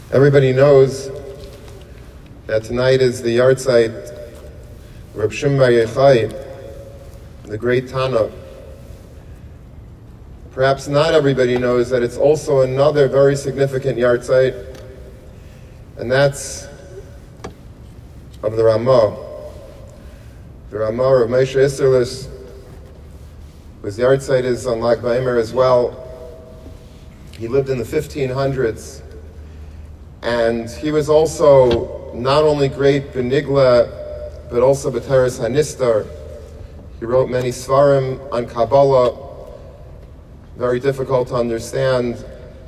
Everybody knows that tonight is the yahrzeit Reb Shimon Bar Yochai, the great Tana. Perhaps not everybody knows that it's also another very significant yahrzeit, and that's of the Ramah. The Ramah of Moshe Isserles, whose yahrzeit is on Lag BaOmer as well. He lived in the 1500s, and he was also not only great Benigla, but also B'Teres HaNistar. He wrote many Svarim on Kabbalah, very difficult to understand.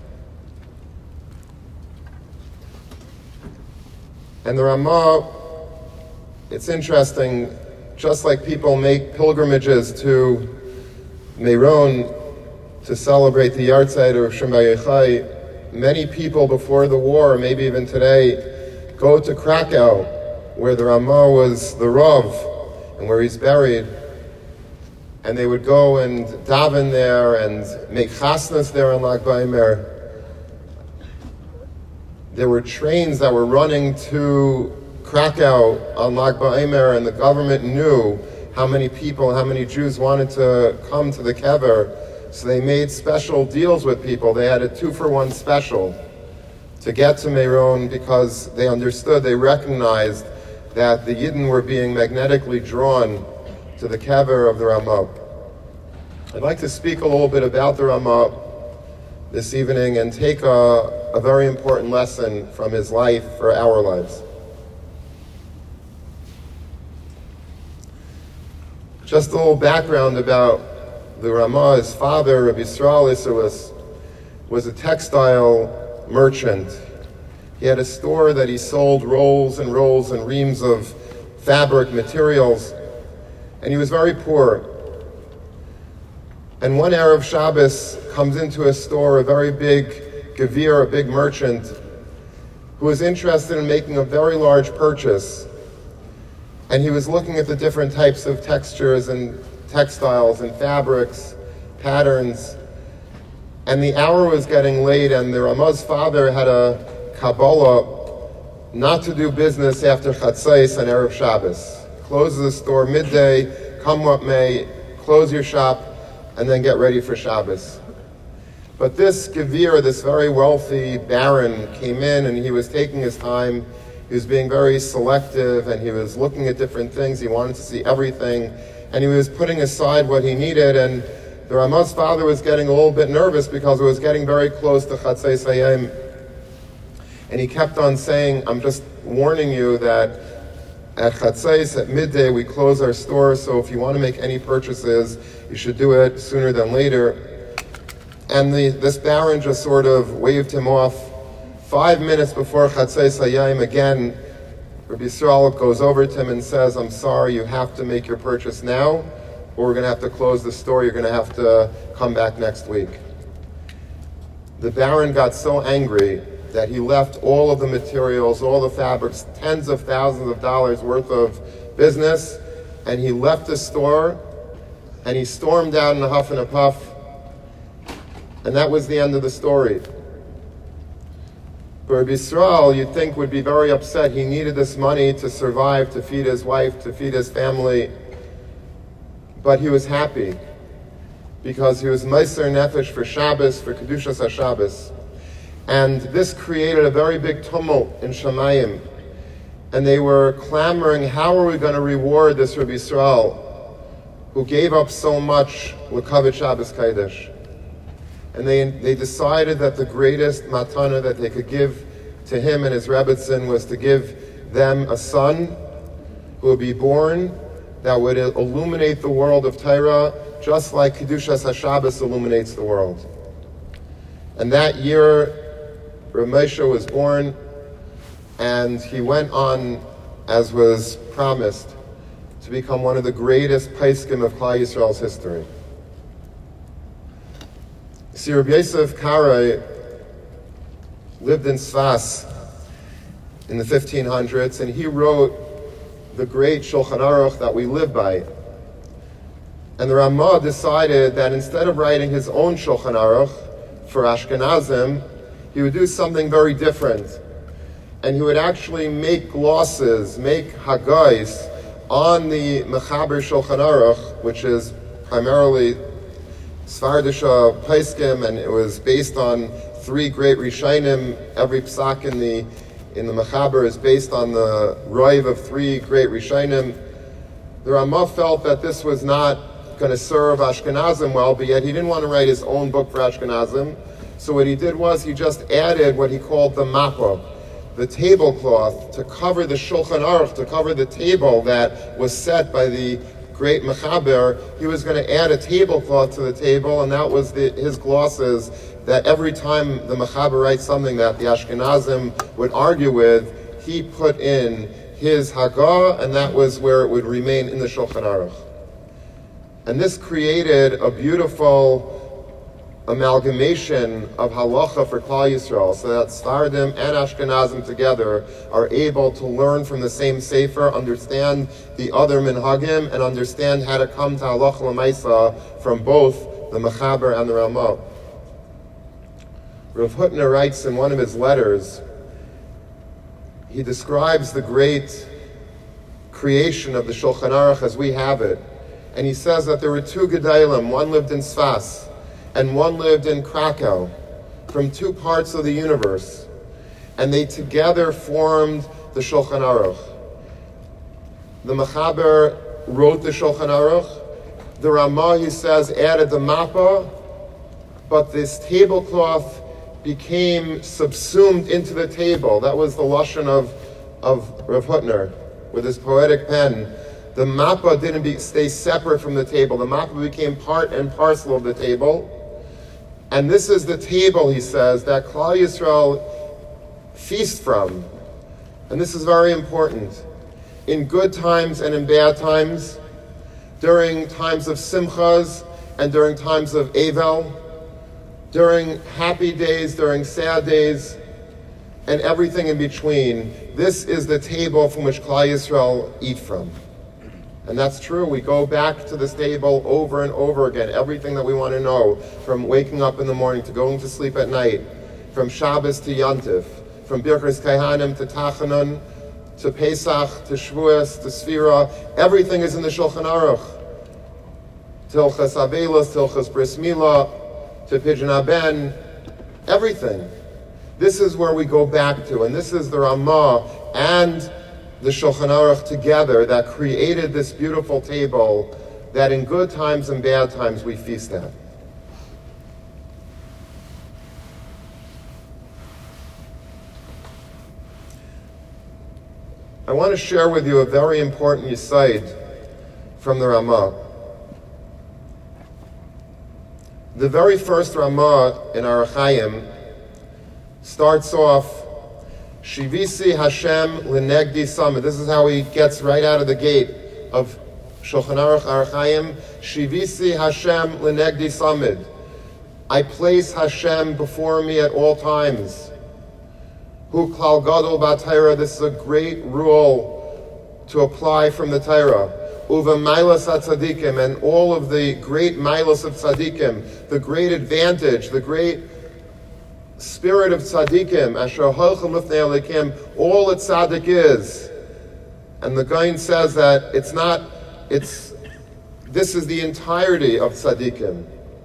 And the Ramah, it's interesting, just like people make pilgrimages to Meron to celebrate the yahrzeit of Shimon Bar Yochai, many people before the war, maybe even today, go to Krakow, where the Ramah was the Rav, and where he's buried, and they would go and daven there and make chasnas there on Lag BaOmer. There were trains that were running to Krakow on Lag BaOmer, and the government knew how many people, how many Jews wanted to come to the kever, so they made special deals with people. They had a 2-for-1 special to get to Meron because they understood, they recognized that the Yidden were being magnetically drawn to the kever of the Ramah. I'd like to speak a little bit about the Ramah this evening and take a very important lesson from his life for our lives. Just a little background about the Ramah. His father, Rabbi Yisrael Isserles, was a textile merchant. He had a store that he sold rolls and rolls and reams of fabric materials, and he was very poor. And one Erev Shabbos comes into a store, a very big gevir, a big merchant, who was interested in making a very large purchase. And he was looking at the different types of textures and textiles and fabrics, patterns. And the hour was getting late, and the Ramah's father had a Kabbalah not to do business after Chatzos on Erev Shabbos. Close the store midday, come what may, close your shop, and then get ready for Shabbos. But this gevir, this very wealthy baron, came in and he was taking his time. He was being very selective, and he was looking at different things. He wanted to see everything, and he was putting aside what he needed. And the Ramah's father was getting a little bit nervous because it was getting very close to Chatzos Hayom. And he kept on saying, I'm just warning you that at Chatzos, at midday, we close our store, so if you want to make any purchases, you should do it sooner than later. And this baron just sort of waved him off. 5 minutes before Chatzos Hayom, again, Rabbi Yisrael goes over to him and says, I'm sorry, you have to make your purchase now, or we're going to have to close the store. You're going to have to come back next week. The baron got so angry that he left all of the materials, all the fabrics, tens of thousands of dollars worth of business, and he left the store, and he stormed out in a huff and a puff, and that was the end of the story. But Rabbi Yisrael, you'd think, would be very upset. He needed this money to survive, to feed his wife, to feed his family. But he was happy because he was Meiser Nefesh for Shabbos, for Kedushas HaShabbos. And this created a very big tumult in Shamayim. And they were clamoring, how are we going to reward this Rabbi Yisrael who gave up so much l'kavod Shabbos Kodesh? And they decided that the greatest matana that they could give to him and his Rebbetzin was to give them a son who would be born that would illuminate the world of Torah just like Kedushas HaShabbos illuminates the world. And that year, Rav Moshe was born, and he went on, as was promised, to become one of the greatest Paiskim of Klal Yisrael's history. See, Rabbi Yosef Karo lived in Sfas in the 1500s, and he wrote the great Shulchan Aruch that we live by. And the Ramah decided that instead of writing his own Shulchan Aruch for Ashkenazim, he would do something very different. and he would actually make glosses, make hagais on the Mechaber Shulchan Aruch, which is primarily Svardisha Paiskim, and it was based on three great Rishonim. Every psak in the Mechaber is based on the Roiv of three great Rishonim. The Ramah felt that this was not going to serve Ashkenazim well, but yet he didn't want to write his own book for Ashkenazim. So what he did was he just added what he called the mappa, the tablecloth, to cover the Shulchan Aruch, to cover the table that was set by the great Mechaber. He was going to add a tablecloth to the table, and that was his glosses, that every time the Mechaber writes something that the Ashkenazim would argue with, he put in his Hagah, and that was where it would remain in the Shulchan Aruch. And this created a beautiful amalgamation of halacha for Klal Yisrael, so that Sfardim and Ashkenazim together are able to learn from the same sefer, understand the other minhagim, and understand how to come to halacha l'maisa from both the Mechaber and the Ramah. Rav Hutner writes in one of his letters, he describes the great creation of the Shulchan Aruch as we have it, and he says that there were two Gedalim, one lived in Sfas, and one lived in Krakow, from two parts of the universe, and they together formed the Shulchan Aruch. The Mechaber wrote the Shulchan Aruch. The Ramah, he says, added the mappa, but this tablecloth became subsumed into the table. That was the lashon of Rav Hutner with his poetic pen. The mappa didn't stay separate from the table. The mappa became part and parcel of the table. And this is the table, he says, that Klal Yisrael feast from. And this is very important. In good times and in bad times, during times of simchas and during times of Avel, during happy days, during sad days, and everything in between, this is the table from which Klal Yisrael eat from. And that's true. We go back to this table over and over again. Everything that we want to know, from waking up in the morning to going to sleep at night, from Shabbos to Yantif, from Birchas Kaihanim to Tachanun, to Pesach, to Shavuos, to Sfira, everything is in the Shulchan Aruch. Tilchas Avelos, Tilchas Bris Milah, to Pidyon Haben, everything. This is where we go back to, and this is the Ramah and the Shulchan Aruch together that created this beautiful table that in good times and bad times we feast at. I want to share with you a very important yisaid from the Ramah. The very first Ramah in Orach Chaim starts off, Shivisi Hashem L'negdi Samid. This is how he gets right out of the gate of Shulchan Aruch Orach Chaim. Shivisi Hashem L'negdi Samid. I place Hashem before me at all times. Hu Klal Gadol B'Torah. This is a great rule to apply from the Torah. Uva Milas HaTzadikim, and all of the great Milas of Tzadikim, the great advantage, the great spirit of tzaddikim, asher holchem lifnei Elokim, all that tzaddik is. And the Gaon says that this is the entirety of tzaddikim,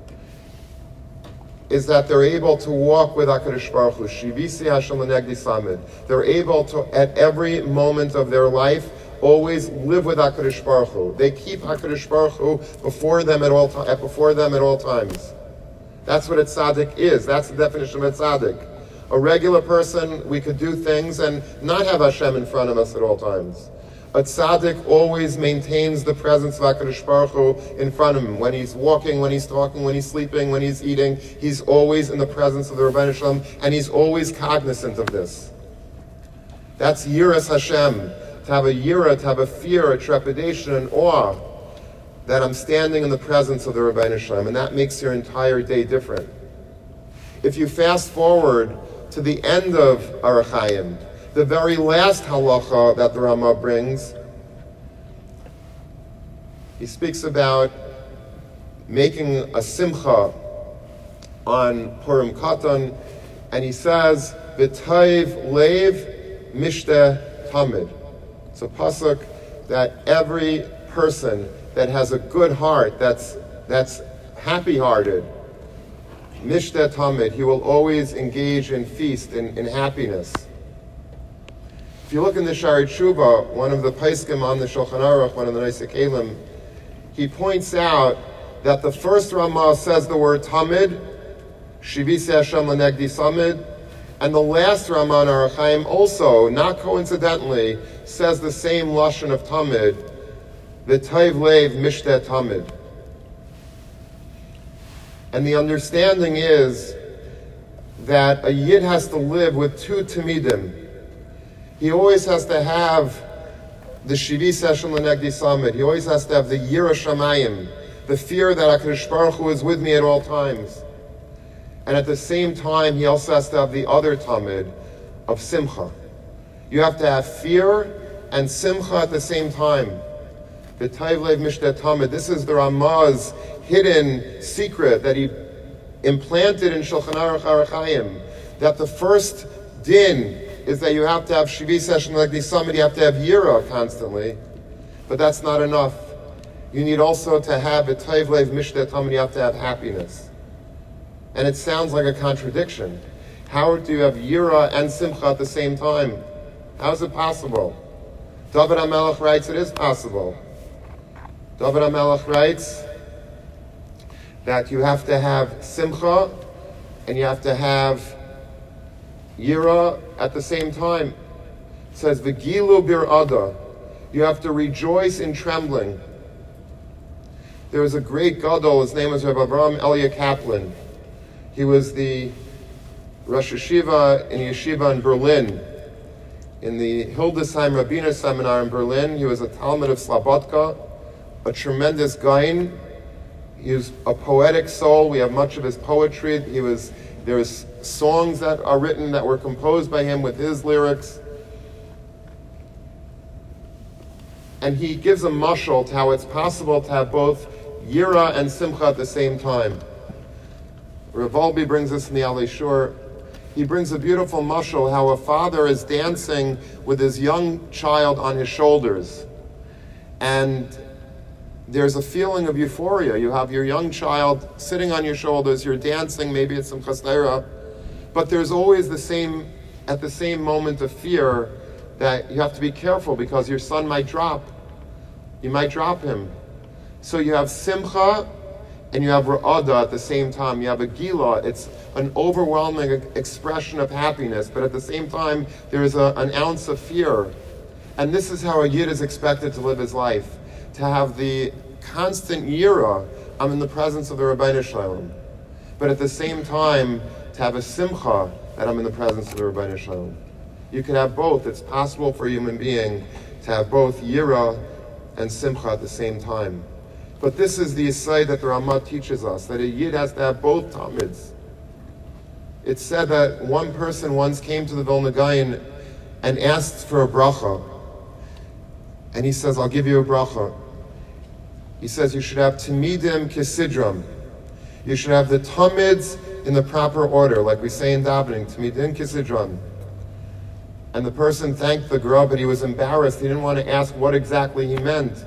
is that they're able to walk with HaKadosh Baruch Hu, shivisi Hashem l'negdi samid. They're able to, at every moment of their life, always live with HaKadosh Baruch Hu. They keep HaKadosh Baruch Hu before them at all times. That's what a tzaddik is. That's the definition of a tzaddik. A regular person, we could do things and not have Hashem in front of us at all times. A tzaddik always maintains the presence of HaKadosh Baruch Hu in front of him. When he's walking, when he's talking, when he's sleeping, when he's eating, he's always in the presence of the Rebbeinu Shalom, and he's always cognizant of this. That's yiras Hashem. To have a yira, to have a fear, a trepidation, an awe, that I'm standing in the presence of the Rebbeinu Shalom, and that makes your entire day different. If you fast forward to the end of Orach Chaim, the very last halacha that the Ramah brings, he speaks about making a simcha on Purim Katan, and he says, "V'tayv leiv Mishteh Tamid. It's a pasuk that every person that has a good heart, that's happy-hearted, Mishteh Tamid, he will always engage in feast, in happiness. If you look in the Shari Tshuva, one of the Paiskim on the Shulchan Aruch, one of the Nosei Kelim, he points out that the first Ramah says the word Tamid, Shivisi Hashem L'negdi Samid, and the last Ramah in Orach Chaim also, not coincidentally, says the same lashon of Tamid, V'tayv Leiv Mishteh Tamid. And the understanding is that a Yid has to live with two Tamidim. He always has to have the Shivisi Hashem L'negdi Samid. He always has to have the Yira Shamayim, the fear that HaKadosh Baruch Hu is with me at all times. And at the same time, he also has to have the other Tamid of Simcha. You have to have fear and Simcha at the same time. V'tayv Leiv Mishteh Tamid. This is the Ramah's hidden secret that he implanted in Shulchan Aruch Orach Chaim, that the first din is that you have to have Shivisi Hashem L'negdi Samid, you have to have Yira constantly, but that's not enough. You need also to have V'tayv Leiv Mishteh Tamid, you have to have happiness. And it sounds like a contradiction. How do you have Yira and Simcha at the same time? How is it possible? David HaMelech writes it is possible. David HaMelech writes that you have to have Simcha and you have to have Yira at the same time. It says, V'gilu bir'ada. You have to rejoice in trembling. There was a great gadol, his name was Rabbi Avraham Elia Kaplan. He was the Rosh Yeshiva in Yeshiva in Berlin. In the Hildesheim Rabbiner Seminar in Berlin, he was a Talmud of Slobodka, a tremendous gaon. He was a poetic soul. We have much of his poetry. There's songs that are written that were composed by him with his lyrics. And he gives a mashal to how it's possible to have both Yira and Simcha at the same time. Rav Wolbe brings this in the Alei Shur. He brings a beautiful mashal how a father is dancing with his young child on his shoulders. And there's a feeling of euphoria. You have your young child sitting on your shoulders, you're dancing, maybe it's some chasleira, but there's always at the same moment of fear that you have to be careful because your son might drop. You might drop him. So you have Simcha and you have Ra'ada at the same time. You have a Gila. It's an overwhelming expression of happiness, but at the same time, there is an ounce of fear. And this is how a Yid is expected to live his life. To have the constant Yira, I'm in the presence of the Rabbeinu Shalom. But at the same time, to have a Simcha, that I'm in the presence of the Rabbeinu Shalom. You can have both. It's possible for a human being to have both Yira and Simcha at the same time. But this is the Yisai that the Ramah teaches us, that a Yid has to have both Tamids. It's said that one person once came to the Vilna Gaon and asked for a bracha. And he says, I'll give you a bracha. He says you should have Tamidim Kisidram. You should have the Tamids in the proper order, like we say in davening, Tamidim Kisidram. And the person thanked the Gra, but he was embarrassed. He didn't want to ask what exactly he meant.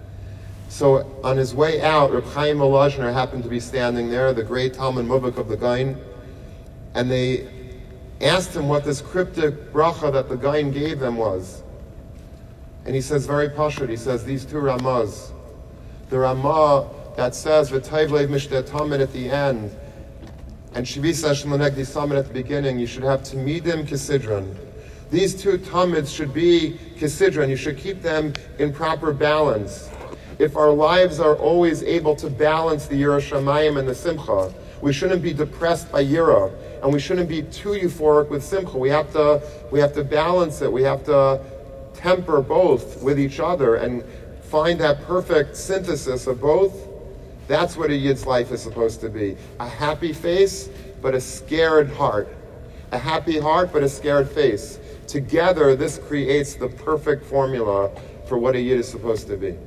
So on his way out, Reb Chaim Volozhiner happened to be standing there, the great Talmud Mubak of the Gaon, and they asked him what this cryptic bracha that the Gaon gave them was. And he says very pashut, he says these two Ramahs. The Ramah that says V'tayv Leiv Mishteh Tamid at the end, and Shivisi Hashem L'negdi Samid at the beginning, you should have Tamidim Kisidron. These two Tamids should be Kisidron. You should keep them in proper balance. If our lives are always able to balance the Yira Shamayim and the Simcha, we shouldn't be depressed by Yira, and we shouldn't be too euphoric with Simcha. We have to balance it. We have to temper both with each other and find that perfect synthesis of both. That's what a Yid's life is supposed to be. A happy face, but a scared heart. A happy heart, but a scared face. Together, this creates the perfect formula for what a Yid is supposed to be.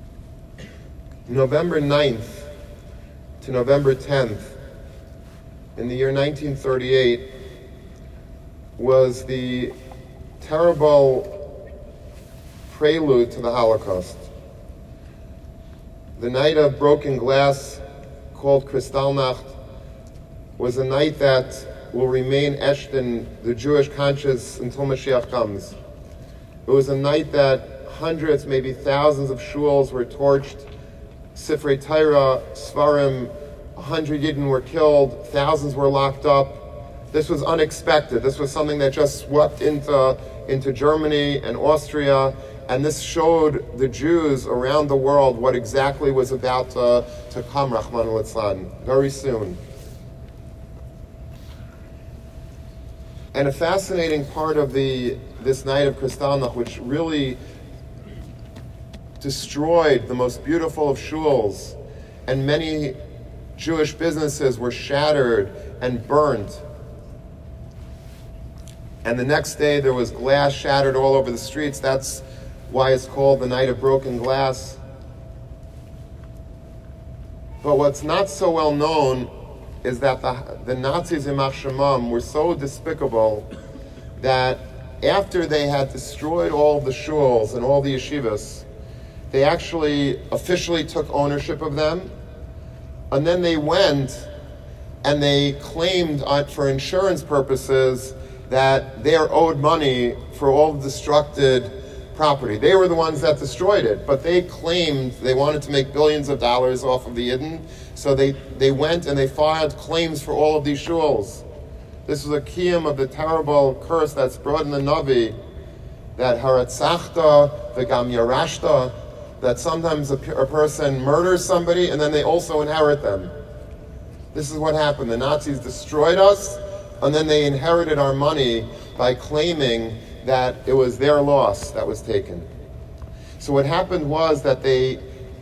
November 9th to November 10th in the year 1938 was the terrible prelude to the Holocaust. The night of broken glass, called Kristallnacht, was a night that will remain etched in the Jewish conscience until Mashiach comes. It was a night that hundreds, maybe thousands of shuls were torched, Sifrei Torah, Svarim, 100 Yidden were killed, thousands were locked up. This was unexpected. This was something that just swept into Germany and Austria, and this showed the Jews around the world what exactly was about to come, Rahman al-Islam, very soon. And a fascinating part of this night of Kristallnacht, which really destroyed the most beautiful of shuls, and many Jewish businesses were shattered and burned. And the next day there was glass shattered all over the streets. That's why it's called the Night of Broken Glass. But what's not so well known is that the Nazis in Machshamam were so despicable that after they had destroyed all the shuls and all the yeshivas, they actually officially took ownership of them, and then they went and they claimed for insurance purposes that they are owed money for all the destructed property. They were the ones that destroyed it, but they claimed they wanted to make billions of dollars off of the Yidden, so they went and they filed claims for all of these shuls. This was a kiyum of the terrible curse that's brought in the Navi, that haratzachta v'gam yarashta, that sometimes a person murders somebody and then they also inherit them. This is what happened. The Nazis destroyed us, and then they inherited our money by claiming that it was their loss that was taken. So what happened was that the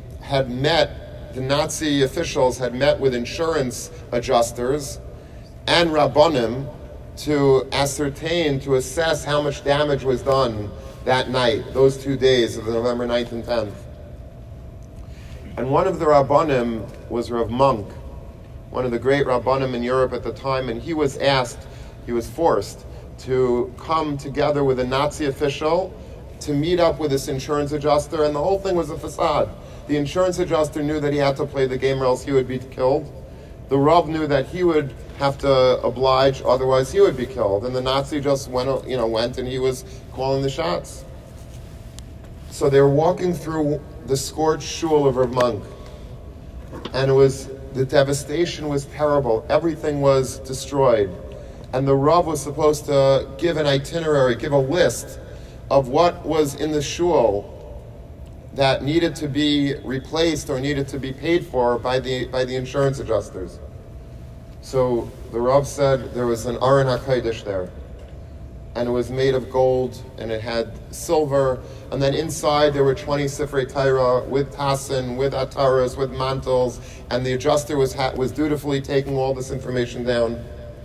Nazi officials had met with insurance adjusters and Rabbonim to ascertain, to assess how much damage was done that night, those 2 days of November 9th and 10th. And one of the Rabbonim was Rav Monk, one of the great Rabbonim in Europe at the time, and he was forced to come together with a Nazi official to meet up with this insurance adjuster, and the whole thing was a facade. The insurance adjuster knew that he had to play the game or else he would be killed. The Rav knew that he would have to oblige, otherwise he would be killed. And the Nazi just went and he was calling the shots. So they were walking through the scorched shul of Rav Monk, and the devastation was terrible. Everything was destroyed. And the Rav was supposed to give an itinerary, give a list of what was in the shul that needed to be replaced or needed to be paid for by the insurance adjusters. So the Rav said there was an Aron HaKodesh there, and it was made of gold, and it had silver, and then inside there were 20 Sifrei Torah with tassen, with ataras, with mantles, and the adjuster was dutifully taking all this information down.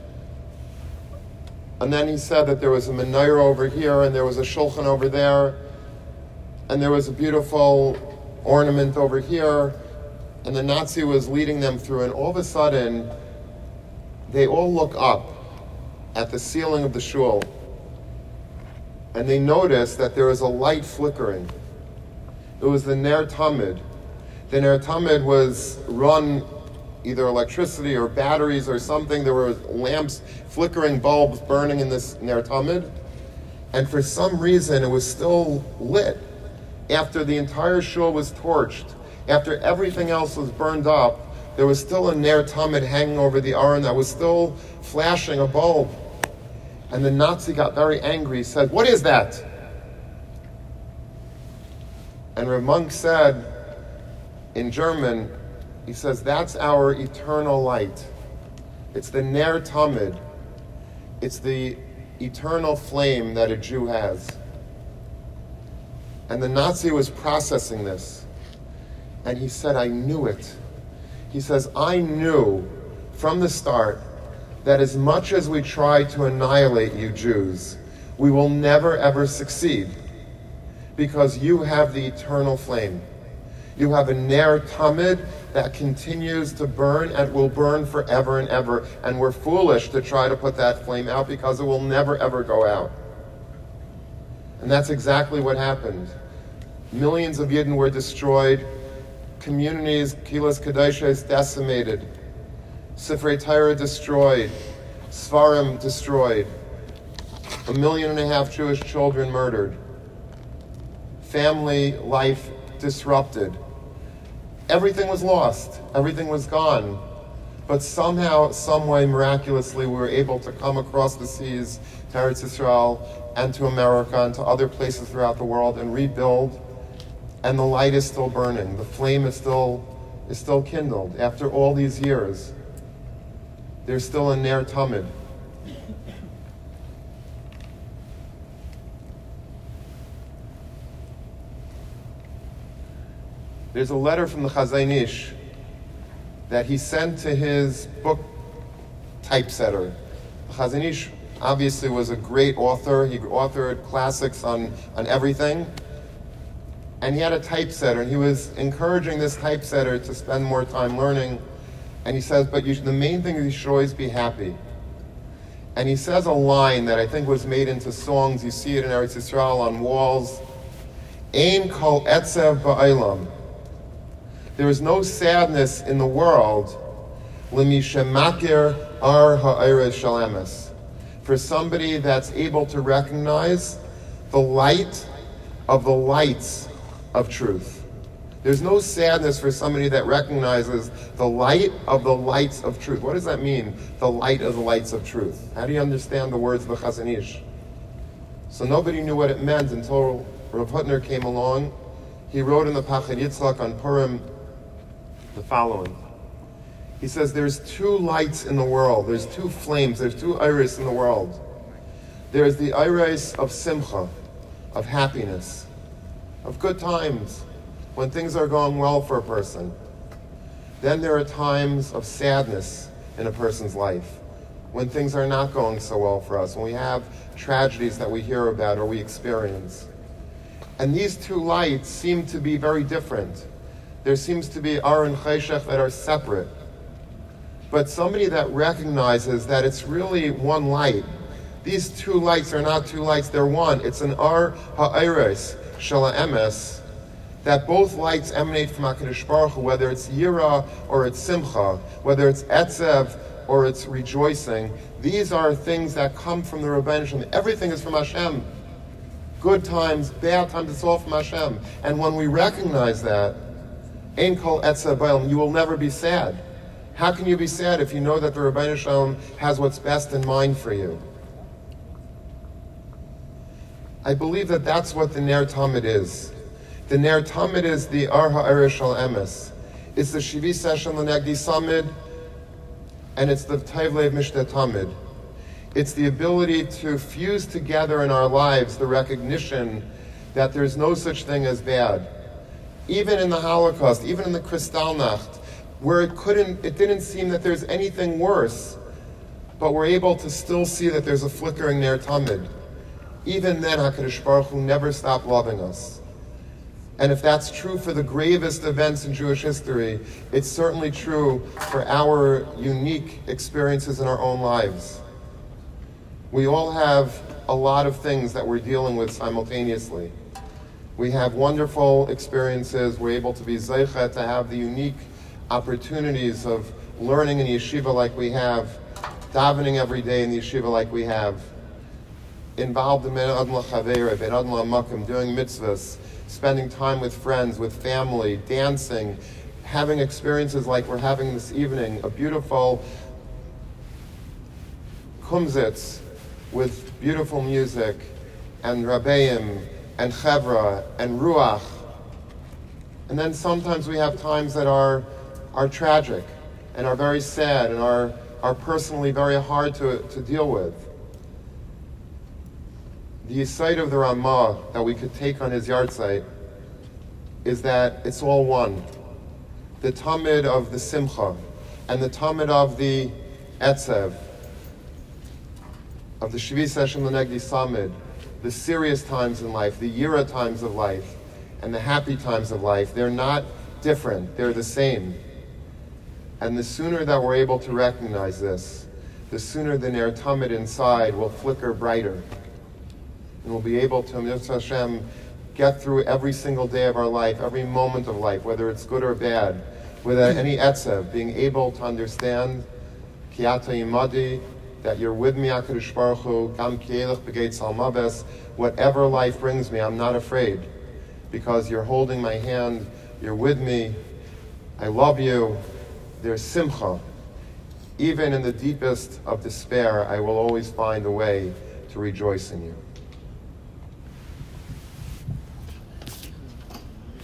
And then he said that there was a menorah over here, and there was a shulchan over there, and there was a beautiful ornament over here, and the Nazi was leading them through, and all of a sudden, they all look up at the ceiling of the shul, and they notice that there is a light flickering. It was the Ner Tamid. The Ner Tamid was run either electricity or batteries or something. There were lamps, flickering bulbs burning in this Ner Tamid, and for some reason it was still lit after the entire shul was torched. After everything else was burned up, there was still a Ner Tamid hanging over the Aron that was still flashing a bulb. And the Nazi got very angry. He said, "What is that?" And Rav Monk said in German, he says, "That's our eternal light. It's the Ner Tamid. It's the eternal flame that a Jew has." And the Nazi was processing this. And he said, "I knew it." He says, "I knew from the start that as much as we try to annihilate you Jews, we will never ever succeed, because you have the eternal flame. You have a Ner Tamid, that continues to burn and will burn forever and ever, and we're foolish to try to put that flame out because it will never ever go out. And that's exactly what happened. Millions of Yidden were destroyed, communities, Kilas Kadeshes, decimated, Sifrei Torah destroyed, Sfarim destroyed, 1.5 million Jewish children murdered, family life disrupted. Everything was lost, everything was gone. But somehow, some way, miraculously, we were able to come across the seas to Eretz Yisrael and to America and to other places throughout the world and rebuild. And the light is still burning. The flame is still kindled. After all these years, there's still a Ner Tamid. There's a letter from the Chazon Ish that he sent to his book typesetter. The Chazon Ish obviously was a great author. He authored classics on everything. And he had a typesetter, and he was encouraging this typesetter to spend more time learning. And he says, but the main thing is you should always be happy. And he says a line that I think was made into songs. You see it in Eretz Yisrael on walls. Ein kol etzev ba'olam. There is no sadness in the world, l'mi shemakir ar ha'orez shel emes, for somebody that's able to recognize the light of the lights of truth. There's no sadness for somebody that recognizes the light of the lights of truth. What does that mean, the light of the lights of truth? How do you understand the words of the Chazon Ish? So nobody knew what it meant until Rav Hutner came along. He wrote in the Pachad Yitzchak on Purim the following. He says there's two lights in the world, there's two flames, there's two iris in the world. There's the iris of simcha, of happiness, of good times, when things are going well for a person. Then there are times of sadness in a person's life, when things are not going so well for us, when we have tragedies that we hear about or we experience. And these two lights seem to be very different. There seems to be Ar and Cheshech that are separate. But somebody that recognizes that it's really one light, these two lights are not two lights, they're one. It's an Ar Ha'eres Shel Emes, that both lights emanate from HaKadosh Baruch Hu, whether it's Yira or it's Simcha, whether it's Etzev or it's rejoicing. These are things that come from the Rebbeinu Shalom. Everything is from Hashem. Good times, bad times, it's all from Hashem. And when we recognize that, Ein kol etzev ba'olam, you will never be sad. How can you be sad if you know that the Rebbeinu Shalom has what's best in mind for you? I believe that that's what the Ner Tamid is. The Ner Tamid is the Ar Ha'eres Shel Emes. It's the Shivisa Hashem L'Negdi Samid, and it's the Tevlev Mishte Tamid. It's the ability to fuse together in our lives the recognition that there's no such thing as bad. Even in the Holocaust, even in the Kristallnacht, where it didn't seem that there's anything worse, but we're able to still see that there's a flickering Ner Tamid. Even then, HaKadosh Baruch Hu never stopped loving us. And if that's true for the gravest events in Jewish history, it's certainly true for our unique experiences in our own lives. We all have a lot of things that we're dealing with simultaneously. We have wonderful experiences. We're able to be zeicha to have the unique opportunities of learning in yeshiva like we have, davening every day in the yeshiva like we have, involved in Ben Adon L'Chaveira, Ben Adon L'Makom, doing mitzvahs, spending time with friends, with family, dancing, having experiences like we're having this evening, a beautiful kumzitz with beautiful music, and rabbeim, and chevra, and ruach. And then sometimes we have times that are tragic, and are very sad, and are personally very hard to deal with. The yesod of the Ramah that we could take on his yahrzeit is that it's all one. The tamid of the simcha, and the tamid of the etzev, of the Shivisa Hashem L'Negdi Samid, the serious times in life, the yira times of life, and the happy times of life, they're not different, they're the same. And the sooner that we're able to recognize this, the sooner the Ner Tamid inside will flicker brighter. And we'll be able to, Mitzvah Hashem, get through every single day of our life, every moment of life, whether it's good or bad, without any etzev, being able to understand Ki ata imadi, that you're with me, HaKadosh Baruch Hu, Gam ki elech b'geit salmabes, whatever life brings me, I'm not afraid, because you're holding my hand, you're with me, I love you, there's simcha. Even in the deepest of despair, I will always find a way to rejoice in you.